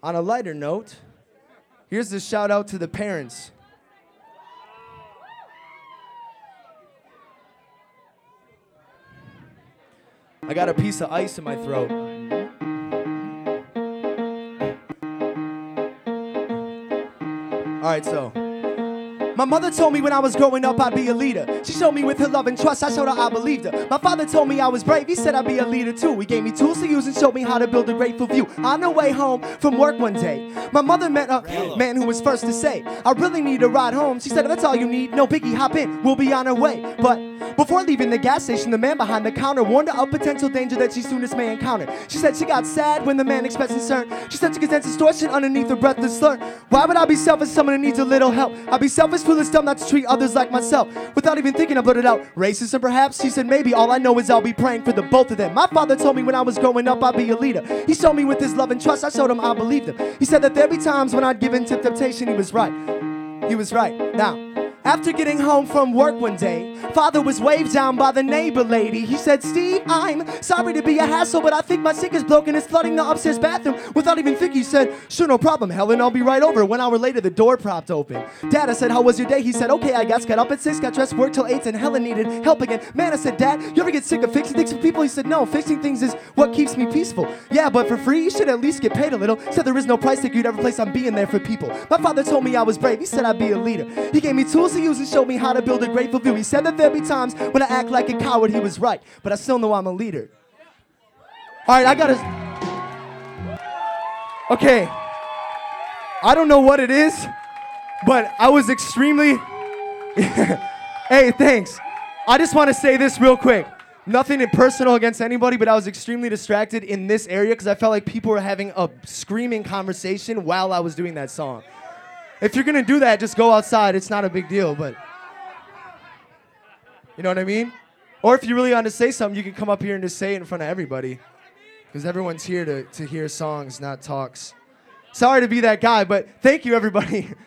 On a lighter note, here's a shout out to the parents. I got a piece of ice in my throat. All right, so my mother told me when I was growing up I'd be a leader. She showed me with her love and trust, I showed her I believed her. My father told me I was brave, he said I'd be a leader too. He gave me tools to use and showed me how to build a grateful view. On the way home from work one day, my mother met a man who was first to say, I really need a ride home. She said, if that's all you need, no biggie, hop in, we'll be on our way. But before leaving the gas station, the man behind the counter warned her of potential danger that she soonest may encounter. She said she got sad when the man expressed concern. She said she could sense distortion underneath her breathless slur. Why would I be selfish, someone who needs a little help? I'd be selfish, foolish, dumb not to treat others like myself. Without even thinking, I blurted out, racism perhaps? She said maybe, all I know is I'll be praying for the both of them. My father told me when I was growing up I'd be a leader. He showed me with his love and trust, I showed him I believed him. He said that there'd be times when I'd give in to temptation. He was right. He was right. Now, after getting home from work one day, father was waved down by the neighbor lady. He said, Steve, I'm sorry to be a hassle, but I think my sink is broken. It's flooding the upstairs bathroom. Without even thinking, he said, sure, no problem, Helen, I'll be right over. 1 hour later, the door propped open. Dad, I said, how was your day? He said, okay, I guess. Got up at 6, got dressed, worked till 8, and Helen needed help again. Man, I said, Dad, you ever get sick of fixing things for people? He said, no, fixing things is what keeps me peaceful. Yeah, but for free, you should at least get paid a little. Said there is no price tag you'd ever place on being there for people. My father told me I was brave. He said I'd be a leader. He gave me tools to use and showed me how to build a grateful view. He said that there'd be times when I act like a coward. He was right, but I still know I'm a leader. All right, I gotta... Okay. I don't know what it is, but I was extremely... Hey, thanks. I just want to say this real quick. Nothing personal against anybody, but I was extremely distracted in this area because I felt like people were having a screaming conversation while I was doing that song. If you're gonna do that, just go outside. It's not a big deal, but... You know what I mean? Or if you really want to say something, you can come up here and just say it in front of everybody. Because everyone's here to hear songs, not talks. Sorry to be that guy, but thank you, everybody.